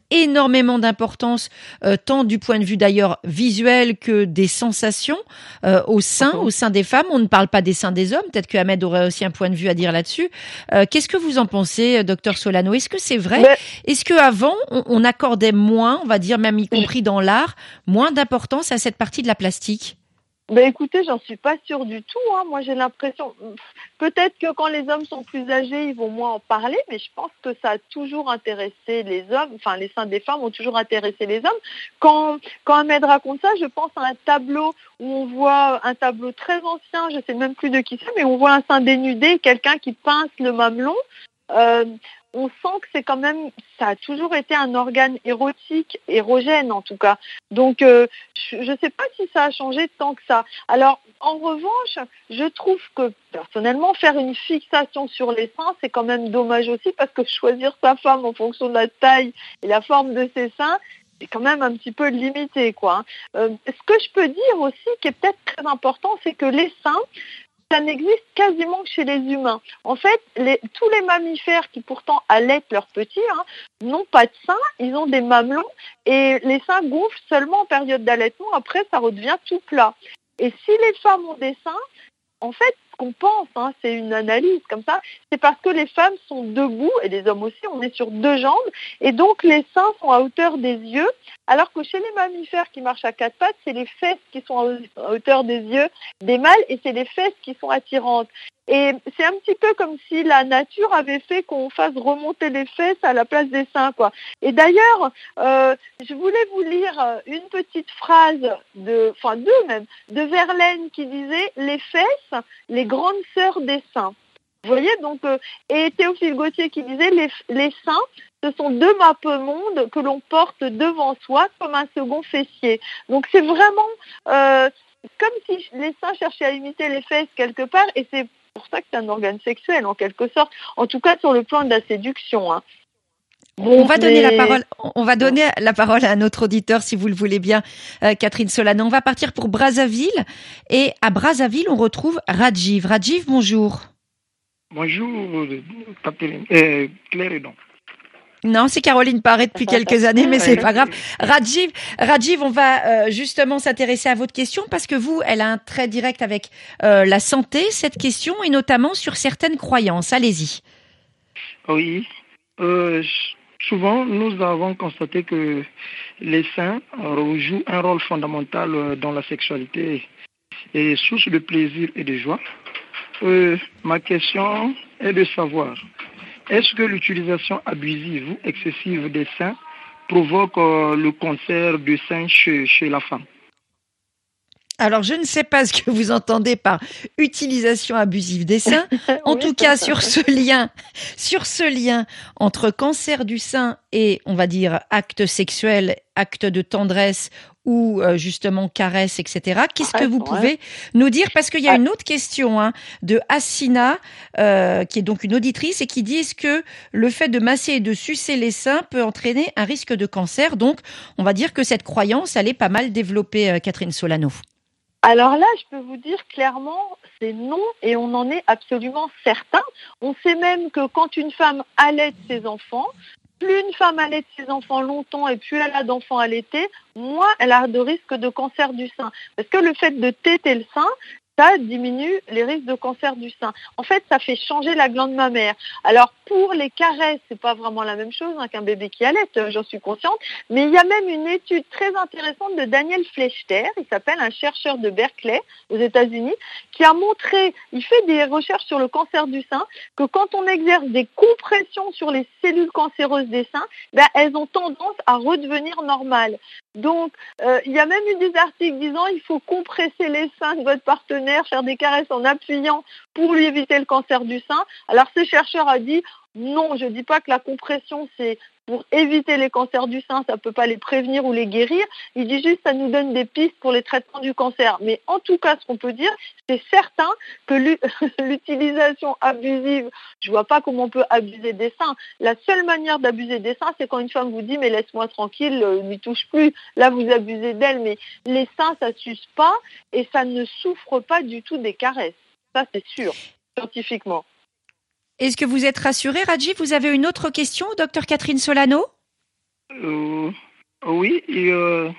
S3: énormément d'importance, euh, tant du point de vue d'ailleurs visuel que des sensations euh, au sein, au sein des femmes. On ne parle pas des seins des hommes. Peut-être que Ahmed aurait aussi un point de vue à dire là-dessus. Euh, qu'est-ce que vous en pensez, docteur Solano? Est-ce que c'est vrai? Mais... Est-ce qu'avant, on, on accordait moins, on va dire même y compris dans l'art, moins d'importance à cette partie de la plastique?
S4: Ben écoutez, j'en suis pas sûre du tout. Hein. Moi, j'ai l'impression, peut-être que quand les hommes sont plus âgés, ils vont moins en parler, mais je pense que ça a toujours intéressé les hommes. Enfin, les seins des femmes ont toujours intéressé les hommes. Quand quand Ahmed raconte ça, je pense à un tableau où on voit un tableau très ancien, je sais même plus de qui c'est, mais on voit un sein dénudé, quelqu'un qui pince le mamelon. Euh, on sent que c'est quand même, ça a toujours été un organe érotique, érogène en tout cas. Donc, euh, je ne sais pas si ça a changé tant que ça. Alors, en revanche, je trouve que personnellement, faire une fixation sur les seins, c'est quand même dommage aussi parce que choisir sa femme en fonction de la taille et la forme de ses seins, c'est quand même un petit peu limité, quoi. Euh, ce que je peux dire aussi, qui est peut-être très important, c'est que les seins, ça n'existe quasiment que chez les humains. En fait, les, tous les mammifères qui pourtant allaitent leurs petits hein, n'ont pas de seins, ils ont des mamelons et les seins gonflent seulement en période d'allaitement, après ça redevient tout plat. Et si les femmes ont des seins, en fait, ce qu'on pense, hein, c'est une analyse comme ça, c'est parce que les femmes sont debout, et les hommes aussi, on est sur deux jambes, et donc les seins sont à hauteur des yeux, alors que chez les mammifères qui marchent à quatre pattes, c'est les fesses qui sont à hauteur des yeux des mâles, et c'est les fesses qui sont attirantes. Et c'est un petit peu comme si la nature avait fait qu'on fasse remonter les fesses à la place des seins, quoi. Et d'ailleurs, euh, je voulais vous lire une petite phrase, de, enfin deux même, de Verlaine qui disait « Les fesses, les grandes sœurs des seins ». Vous voyez, donc, euh, et Théophile Gautier qui disait les, « Les seins, ce sont deux mapes-mondes que l'on porte devant soi comme un second fessier ». Donc c'est vraiment euh, comme si les seins cherchaient à imiter les fesses quelque part, et c'est c'est pour ça que c'est un organe sexuel en quelque sorte, en tout cas sur le plan de la séduction. Hein.
S3: Bon, on va donner mais... la parole. On va donner la parole à un autre auditeur, si vous le voulez bien, euh, Catherine Solano. On va partir pour Brazzaville et à Brazzaville, on retrouve Rajiv. Rajiv, bonjour.
S11: Bonjour, Catherine. Euh, Claire et donc.
S3: Non, c'est Caroline Paré depuis quelques années, mais c'est pas grave. Rajiv, Rajiv, on va euh, justement s'intéresser à votre question parce que vous, elle a un trait direct avec euh, la santé, cette question, et notamment sur certaines croyances. Allez-y.
S11: Oui. Euh, souvent, nous avons constaté que les seins jouent un rôle fondamental dans la sexualité et source de plaisir et de joie. Euh, ma question est de savoir... Est-ce que l'utilisation abusive ou excessive des seins provoque euh, le cancer du sein chez, chez la femme?
S3: Alors, je ne sais pas ce que vous entendez par utilisation abusive des seins. En oui, tout cas, sur ce lien, sur ce lien entre cancer du sein et, on va dire, acte sexuel, acte de tendresse ou euh, justement caresse, et cetera. Qu'est-ce que vous pouvez nous dire? Parce qu'il y a une autre question hein, de Hassina, euh, qui est donc une auditrice, et qui dit est-ce que le fait de masser et de sucer les seins peut entraîner un risque de cancer? Donc, on va dire que cette croyance, elle est pas mal développée, euh, Catherine Solano.
S4: Alors là, je peux vous dire clairement, c'est non, et on en est absolument certain. On sait même que quand une femme allaite ses enfants, plus une femme allaite ses enfants longtemps et plus elle a d'enfants allaités, moins elle a de risques de cancer du sein. Parce que le fait de téter le sein, ça diminue les risques de cancer du sein. En fait, ça fait changer la glande mammaire. Alors, pour les caresses, c'est pas vraiment la même chose hein, qu'un bébé qui allait, j'en suis consciente, mais il y a même une étude très intéressante de Daniel Flechter, il s'appelle un chercheur de Berkeley, aux États-Unis, qui a montré, il fait des recherches sur le cancer du sein, que quand on exerce des compressions sur les cellules cancéreuses des seins, ben, elles ont tendance à redevenir normales. Donc, euh, il y a même eu des articles disant il faut compresser les seins de votre partenaire, faire des caresses en appuyant pour lui éviter le cancer du sein. Alors, ce chercheur a dit non, je ne dis pas que la compression, c'est pour éviter les cancers du sein, ça ne peut pas les prévenir ou les guérir. Il dit juste que ça nous donne des pistes pour les traitements du cancer. Mais en tout cas, ce qu'on peut dire, c'est certain que l'utilisation abusive, je ne vois pas comment on peut abuser des seins. La seule manière d'abuser des seins, c'est quand une femme vous dit « mais laisse-moi tranquille, ne lui touche plus ». Là, vous abusez d'elle, mais les seins, ça ne s'use pas et ça ne souffre pas du tout des caresses. Ça, c'est sûr, scientifiquement.
S3: Est-ce que vous êtes rassuré, Rajiv? Vous avez une autre question, docteur Catherine Solano?
S11: Euh, oui, et euh,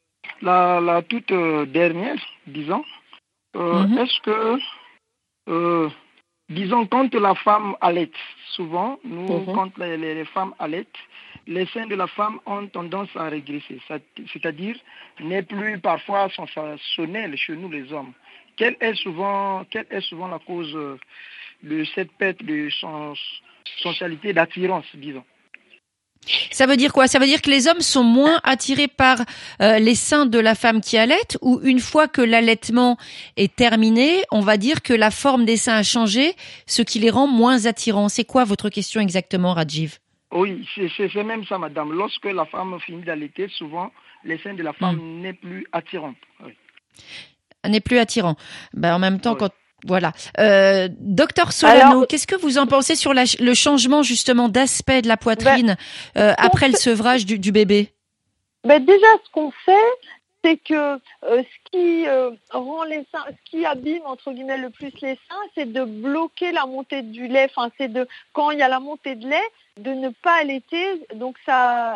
S11: la, la toute euh, dernière, disons, euh,
S3: Mhm.
S11: est-ce que, euh, disons, quand la femme allait, souvent, nous,
S4: Mhm.
S11: quand les, les- les femmes allaitent, les seins de la femme ont tendance à régresser, Ça- c'est-à-dire n'est plus parfois sensationnel chez nous les hommes. Quelle est souvent, quelle est souvent la cause euh, de cette perte de sens, sensualité, d'attirance, disons?
S3: Ça veut dire quoi? Ça veut dire que les hommes sont moins attirés par euh, les seins de la femme qui allaite, ou une fois que l'allaitement est terminé, on va dire que la forme des seins a changé, ce qui les rend moins attirants. C'est quoi votre question exactement, Rajiv?
S11: Oui, c'est c'est- c'est même ça, madame. Lorsque la femme finit d'allaiter, souvent, les seins de la femme
S3: Hmm.
S11: n'est plus attirant. Oui.
S3: N'est plus attirant. Ben, en même temps,
S11: Oui.
S3: quand voilà. Euh, Docteur Solano,
S4: Alors,
S3: qu'est-ce que vous en pensez sur la- le changement justement d'aspect de la poitrine euh, après le sevrage du, du bébé?
S4: ben déjà, ce qu'on fait, c'est que euh, ce qui euh, rend les seins, ce qui abîme entre guillemets le plus les seins, c'est de bloquer la montée du lait. Enfin, c'est de quand il y a la montée de lait, de ne pas allaiter. Donc ça,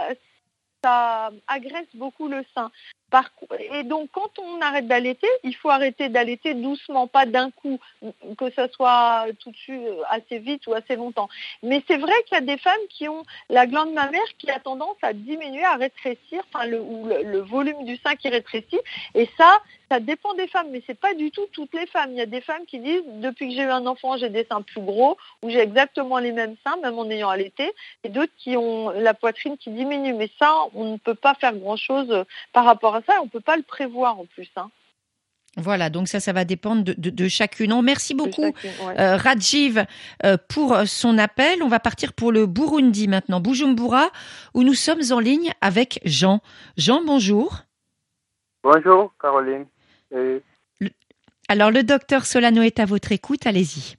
S4: ça agresse beaucoup le sein. Par, et donc, quand on arrête d'allaiter, il faut arrêter d'allaiter doucement, pas d'un coup, que ce soit tout de suite assez vite ou assez longtemps. Mais c'est vrai qu'il y a des femmes qui ont la glande mammaire qui a tendance à diminuer, à rétrécir, enfin le, ou le, le volume du sein qui rétrécit. Et ça, ça dépend des femmes, mais c'est pas du tout toutes les femmes. Il y a des femmes qui disent, depuis que j'ai eu un enfant, j'ai des seins plus gros, ou j'ai exactement les mêmes seins, même en ayant allaité, et d'autres qui ont la poitrine qui diminue. Mais ça, on ne peut pas faire grand-chose par rapport à ça, on ne peut pas le prévoir en plus. Hein.
S3: Voilà, donc ça, ça va dépendre de, de, de chacune. Non, merci beaucoup,
S4: chacune, ouais.
S3: euh, Rajiv, euh, pour son appel. On va partir pour le Burundi maintenant, Bujumbura, où nous sommes en ligne avec Jean. Jean, bonjour.
S12: Bonjour, Caroline. Et,
S3: Le- Alors, le docteur Solano est à votre écoute, allez-y.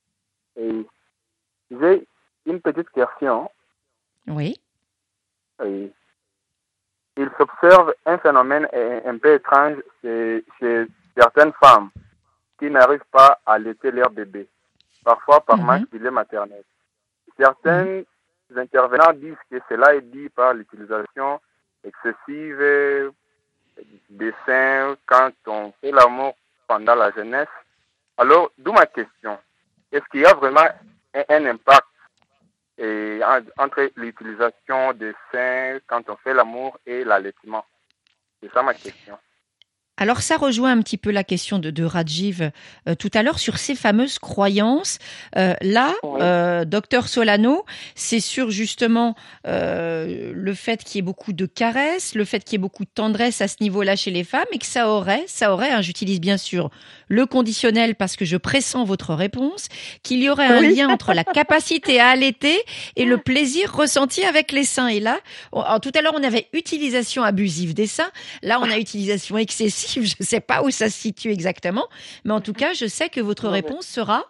S12: et j'ai une petite question.
S3: Oui.
S12: Et il s'observe un phénomène un, un peu étrange chez, chez certaines femmes qui n'arrivent pas à allaiter leur bébé, parfois par
S3: Mhm.
S12: manque de lait maternel. Certains intervenants disent que cela est dû par l'utilisation excessive des seins quand on fait l'amour pendant la jeunesse. Alors, d'où ma question. Est-ce qu'il y a vraiment un, un impact et, en, entre l'utilisation des seins quand on fait l'amour et l'allaitement? C'est ça ma question.
S3: Alors ça rejoint un petit peu la question de, de Rajiv euh, tout à l'heure sur ces fameuses croyances. Euh, là,
S4: Oui.
S3: euh, docteur Solano, c'est sur justement euh, le fait qu'il y ait beaucoup de caresses, le fait qu'il y ait beaucoup de tendresse à ce niveau-là chez les femmes, et que ça aurait, ça aurait, hein, j'utilise bien sûr le conditionnel parce que je pressens votre réponse, qu'il y aurait un
S4: Oui.
S3: lien entre la capacité à allaiter et le plaisir ressenti avec les seins. Et là, on- alors, tout à l'heure on avait utilisation abusive des seins, là on a utilisation excessive. Je ne sais pas où ça se situe exactement, mais en tout cas, je sais que votre
S4: Non, mais-
S3: réponse sera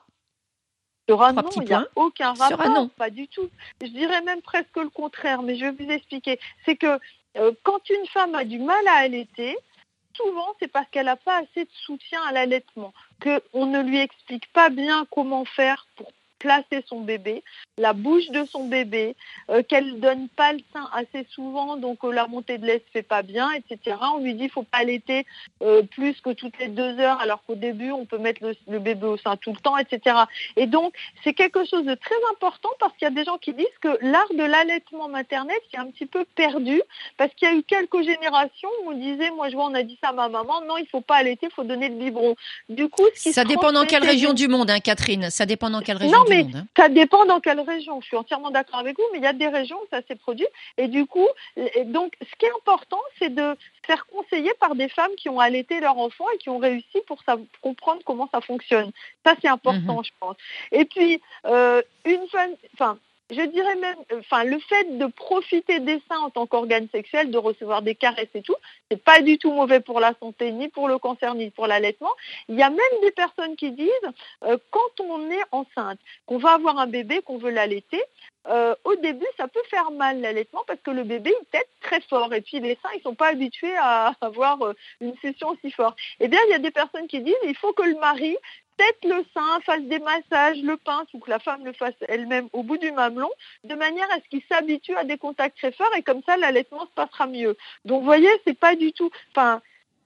S4: Sera
S3: Trois
S4: non,
S3: petits
S4: il n'y a
S3: points.
S4: aucun
S3: Sera
S4: rapport,
S3: non.
S4: pas du tout. Je dirais même presque le contraire, mais je vais vous expliquer. C'est que euh, quand une femme a du mal à allaiter, souvent c'est parce qu'elle n'a pas assez de soutien à l'allaitement, qu'on ne lui explique pas bien comment faire pour placer son bébé, la bouche de son bébé, euh, qu'elle ne donne pas le sein assez souvent, donc euh, la montée de lait ne se fait pas bien, et cetera. On lui dit qu'il ne faut pas allaiter euh, plus que toutes les deux heures, alors qu'au début, on peut mettre le, le bébé au sein tout le temps, et cetera. Et donc, c'est quelque chose de très important parce qu'il y a des gens qui disent que l'art de l'allaitement maternel, c'est un petit peu perdu parce qu'il y a eu quelques générations où on disait, moi je vois, on a dit ça à ma maman, non, il ne faut pas allaiter, il faut donner le biberon. Du coup, ce qui
S3: Ça
S4: se
S3: dépend dans quelle
S4: transmettait
S3: région
S4: d'une-
S3: du monde, hein, Catherine. Ça dépend dans quelle région
S4: Non,
S3: du
S4: mais
S3: monde. hein.
S4: ça dépend dans quelle région. Je suis entièrement d'accord avec vous, mais il y a des régions où ça s'est produit. Et du coup, et donc, ce qui est important, c'est de se faire conseiller par des femmes qui ont allaité leur enfant et qui ont réussi pour sa- comprendre comment ça fonctionne. Ça, c'est important,
S3: Mhm.
S4: je pense. Et puis, euh, une femme, enfin, je dirais même, enfin, le fait de profiter des seins en tant qu'organe sexuel, de recevoir des caresses et tout, c'est pas du tout mauvais pour la santé, ni pour le cancer, ni pour l'allaitement. Il y a même des personnes qui disent, euh, quand on est enceinte, qu'on va avoir un bébé, qu'on veut l'allaiter, euh, au début, ça peut faire mal l'allaitement parce que le bébé, il tète très fort. Et puis, les seins, ils ne sont pas habitués à avoir euh, une session aussi forte. Eh bien, il y a des personnes qui disent, il faut que le mari tête le sein, fasse des massages, le pince ou que la femme le fasse elle-même au bout du mamelon, de manière à ce qu'il s'habitue à des contacts très forts et comme ça l'allaitement se passera mieux. Donc vous voyez, c'est pas du tout, enfin,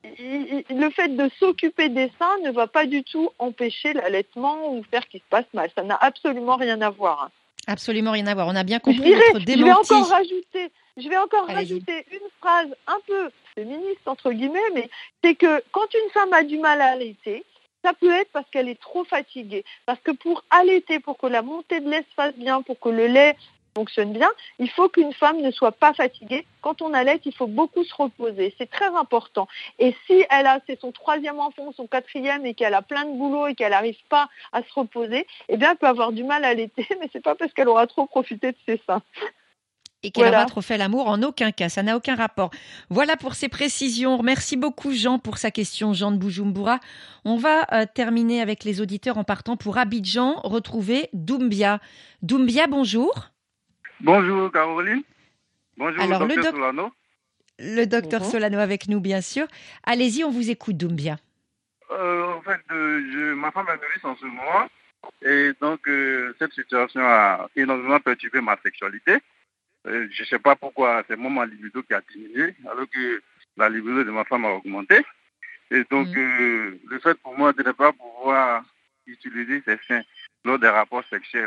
S4: le fait de s'occuper des seins ne va pas du tout empêcher l'allaitement ou faire qu'il se passe mal. Ça n'a absolument rien à voir.
S3: Absolument rien à voir. On a bien compris
S4: je dirais,
S3: votre démenti.
S4: Je vais encore rajouter, je vais encore
S3: Allez-y.
S4: rajouter une phrase un peu féministe entre guillemets, mais c'est que quand une femme a du mal à allaiter, ça peut être parce qu'elle est trop fatiguée. Parce que pour allaiter, pour que la montée de lait se fasse bien, pour que le lait fonctionne bien, il faut qu'une femme ne soit pas fatiguée. Quand on allaite, il faut beaucoup se reposer. C'est très important. Et si elle a, c'est son troisième enfant, son quatrième, et qu'elle a plein de boulot et qu'elle n'arrive pas à se reposer, eh bien, elle peut avoir du mal à allaiter, mais c'est pas parce qu'elle aura trop profité de ses seins.
S3: Et qu'elle
S4: Voilà.
S3: aura trop fait l'amour, en aucun cas, ça n'a aucun rapport. Voilà pour ces précisions. Merci beaucoup Jean pour sa question, Jean de Bujumbura. On va euh, terminer avec les auditeurs en partant pour Abidjan, retrouver Doumbia. Doumbia, bonjour.
S13: Bonjour Caroline. Bonjour
S3: Alors,
S13: docteur
S3: le doc-
S13: Solano.
S3: Le docteur
S13: Bonjour.
S3: Solano avec nous, bien sûr. Allez-y, on vous écoute, Doumbia.
S13: Euh, en fait, euh, je, ma femme est nourrice en ce moment et donc euh, cette situation a énormément perturbé ma sexualité. Euh, je ne sais pas pourquoi, c'est moi ma libido qui a diminué alors que la libido de ma femme a augmenté. Et donc
S3: Mm.
S13: euh, le fait pour moi de ne pas pouvoir utiliser ces seins lors des rapports sexuels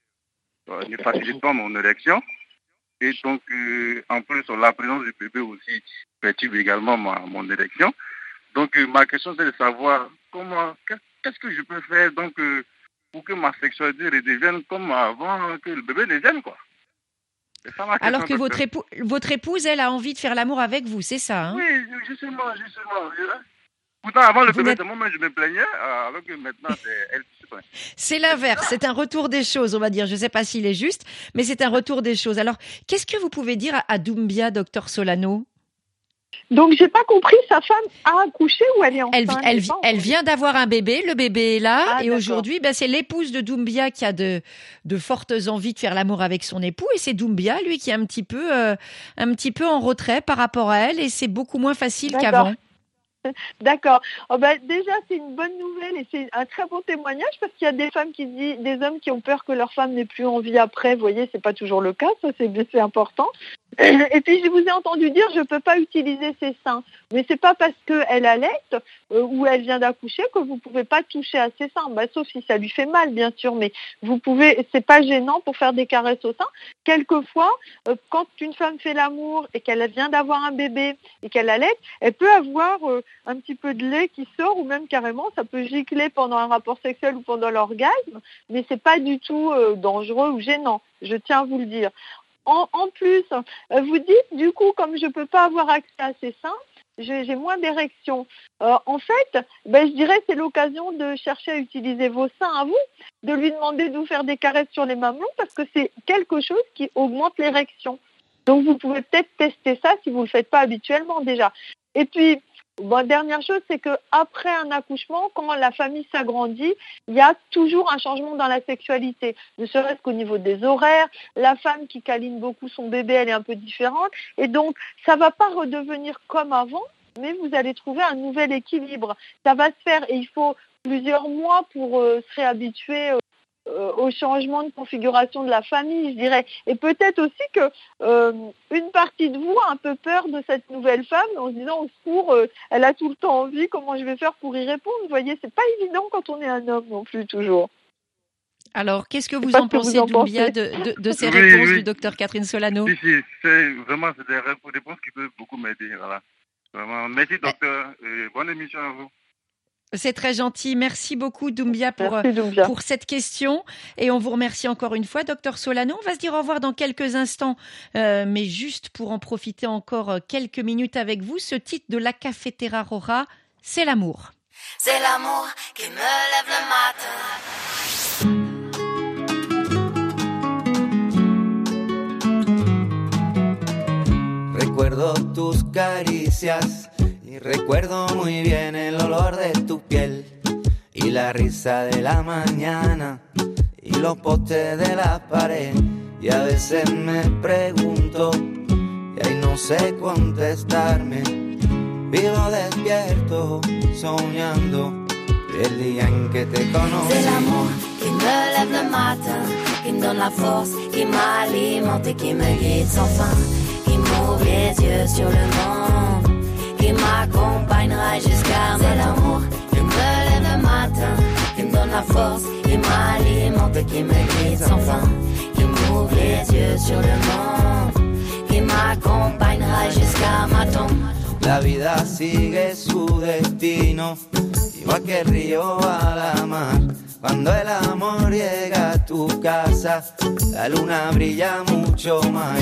S13: euh, ne facilite pas mon érection. Et donc, euh, en plus, la présence du bébé aussi perturbe également ma, mon érection. Donc, euh, ma question, c'est de savoir comment, qu'est-ce que je peux faire donc, euh, pour que ma sexualité redevienne comme avant que le bébé ne vienne, quoi. C'est ça ma question,
S3: Alors que
S13: docteur.
S3: votre, épou- votre épouse, elle, a envie de faire l'amour avec vous, c'est ça, hein?
S13: Oui, justement, justement. Pourtant, avant le
S3: Vous
S13: bébé,
S3: n'êtes-
S13: de moi, je me plaignais, euh, alors que maintenant, c'est elle qui se plaint.
S3: C'est l'inverse, c'est un retour des choses, on va dire. Je ne sais pas s'il est juste, mais c'est un retour des choses. Alors, qu'est-ce que vous pouvez dire à, à Doumbia, docteur Solano?
S4: Donc j'ai pas compris, sa femme a accouché ou elle est enceinte?
S3: Elle, elle,
S4: J'ai pas
S3: elle vient d'avoir un bébé, le bébé est là,
S4: Ah,
S3: et
S4: d'accord.
S3: aujourd'hui, ben, c'est l'épouse de Doumbia qui a de, de fortes envies de faire l'amour avec son époux, et c'est Doumbia, lui, qui est un petit peu, euh, un petit peu en retrait par rapport à elle, et c'est beaucoup moins facile
S4: D'accord.
S3: qu'avant.
S4: D'accord. Oh ben, déjà, c'est une bonne nouvelle et c'est un très bon témoignage parce qu'il y a des femmes qui disent, des hommes qui ont peur que leur femme n'ait plus envie après. Vous voyez, c'est pas toujours le cas, ça c'est, c'est important. Et puis je vous ai entendu dire, je peux pas utiliser ses seins. Mais c'est pas parce qu'elle allaite euh, ou elle vient d'accoucher que vous pouvez pas toucher à ses seins. Bah, sauf si ça lui fait mal, bien sûr. Mais vous pouvez, c'est pas gênant pour faire des caresses au sein. Quelquefois, euh, quand une femme fait l'amour et qu'elle vient d'avoir un bébé et qu'elle allaite, elle peut avoir euh, un petit peu de lait qui sort ou même carrément ça peut gicler pendant un rapport sexuel ou pendant l'orgasme, mais c'est pas du tout euh, dangereux ou gênant, je tiens à vous le dire. En, en plus, euh, vous dites du coup comme je peux pas avoir accès à ces seins, j'ai, j'ai moins d'érection. Euh, en fait, ben, je dirais c'est l'occasion de chercher à utiliser vos seins à vous, de lui demander de vous faire des caresses sur les mamelons parce que c'est quelque chose qui augmente l'érection. Donc vous pouvez peut-être tester ça si vous le faites pas habituellement déjà. Et puis bon, dernière chose, c'est qu'après un accouchement, quand la famille s'agrandit, il y a toujours un changement dans la sexualité. Ne serait-ce qu'au niveau des horaires, la femme qui câline beaucoup son bébé, elle est un peu différente. Et donc, ça ne va pas redevenir comme avant, mais vous allez trouver un nouvel équilibre. Ça va se faire et il faut plusieurs mois pour euh, se réhabituer euh, euh, au changement de configuration de la famille, je dirais. Et peut-être aussi que euh, une partie de vous a un peu peur de cette nouvelle femme en se disant au secours, euh, elle a tout le temps envie, comment je vais faire pour y répondre? Vous voyez, c'est pas évident quand on est un homme non plus, toujours.
S3: Alors, qu'est-ce que vous
S4: pas
S3: en
S4: ce que vous
S3: pensez,
S4: en
S3: Doumbia,
S4: pensez.
S3: de, de, de ces
S13: Oui,
S3: réponses
S13: oui.
S3: du docteur Catherine Solano?
S13: Si, si, c'est vraiment c'est des réponses qui peuvent beaucoup m'aider. Voilà. Vraiment. Merci, docteur. Et bonne émission à vous.
S3: C'est très gentil. Merci beaucoup, Doumbia, pour,
S4: Merci, Doumbia.
S3: pour cette question. Et on vous remercie encore une fois, docteur Solano. On va se dire au revoir dans quelques instants. Euh, mais juste pour en profiter encore quelques minutes avec vous, ce titre de La Cafetera Rora, c'est l'amour.
S14: C'est l'amour qui me lève le matin.
S15: Recuerdo tus caricias y recuerdo muy bien el olor de tu piel y la risa de la mañana y los postes de la pared. Y a veces me pregunto y ahí no sé contestarme. Vivo despierto soñando el día en que te conocí.
S14: C'est l'amour qui me lève le matin, qui me donne la force, qui m'alimente et qui me guide sans fin, qui m'ouvre les yeux sur le monde, qui m'accompagnera jusqu'à. C'est l'amour qui me lève le matin, qui me donne la force, qui m'alimente et qui me guide sans fin, qui m'ouvre les yeux sur le monde, qui m'accompagnera jusqu'à ma tombe.
S15: La vida sigue su destino, igual que el río a la mar. Cuando el amor llega a tu casa, la luna brilla mucho más.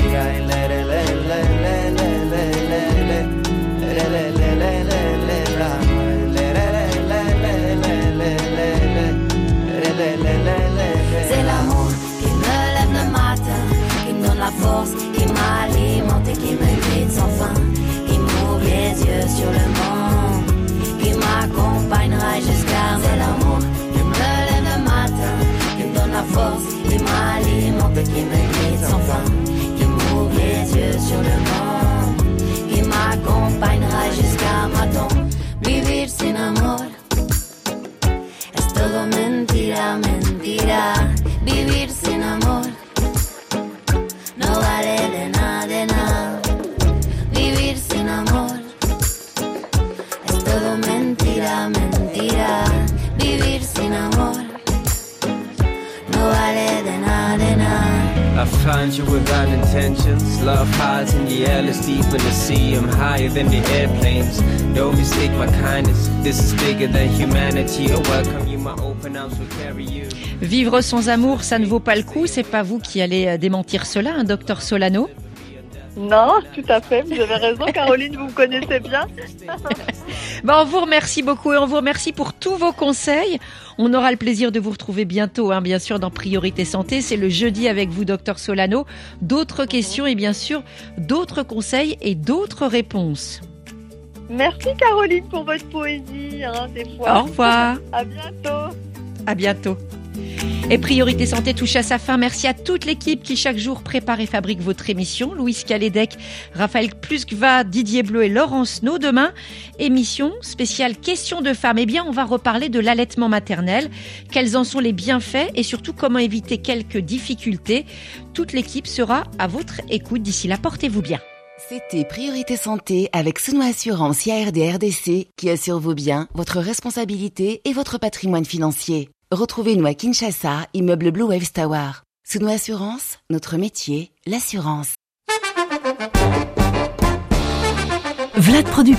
S14: C'est l'amour qui me lève le matin, qui me donne la force, qui m'alimente et qui me guide sans fin, qui m'ouvre les yeux sur le monde, qui m'accompagnera jusqu'à. C'est l'amour qui me lève le matin, qui me donne la force, qui m'alimente et qui me guide sans fin, qui m'ouvre les yeux sur le monde, qui m'accompagnera jusqu'à ma tombe. Vivir sin amor es todo mentira, mentira. Vivir sin amor no vale de nada, de nada. Vivir sin amor es todo mentira, mentira. Vivir sin amor no vale de nada, de nada.
S16: I find you without intentions. Love hides in the air, it's deep in the sea. I'm higher than the airplanes. Don't mistake my kindness. This is bigger than humanity. I welcome you, my open arms will carry you.
S3: Vivre sans amour, ça ne vaut pas le coup. C'est pas vous qui allez démentir cela, hein, docteur Solano?
S4: Non, tout à fait. Vous avez raison, Caroline, vous me connaissez bien.
S3: Ben, on vous remercie beaucoup et on vous remercie pour tous vos conseils. On aura le plaisir de vous retrouver bientôt, hein, bien sûr, dans Priorité Santé. C'est le jeudi avec vous, docteur Solano. D'autres questions et bien sûr, d'autres conseils et d'autres réponses.
S4: Merci, Caroline, pour votre poésie, hein, des fois.
S3: Au revoir.
S4: À bientôt.
S3: À bientôt. Et Priorité Santé touche à sa fin. Merci à toute l'équipe qui chaque jour prépare et fabrique votre émission. Louise Calédec, Raphaël Plusqueva, Didier Bleu et Laurence No. Demain, émission spéciale questions de femmes. Eh bien, on va reparler de l'allaitement maternel. Quels en sont les bienfaits et surtout comment éviter quelques difficultés. Toute l'équipe sera à votre écoute. D'ici là, portez-vous bien.
S1: C'était Priorité Santé avec Suno Assurance I A R D R D C qui assure vos biens, votre responsabilité et votre patrimoine financier. Retrouvez-nous à Kinshasa, immeuble Blue Waves Tower. Suno Assurance, notre métier, l'assurance.
S17: Vlad Production.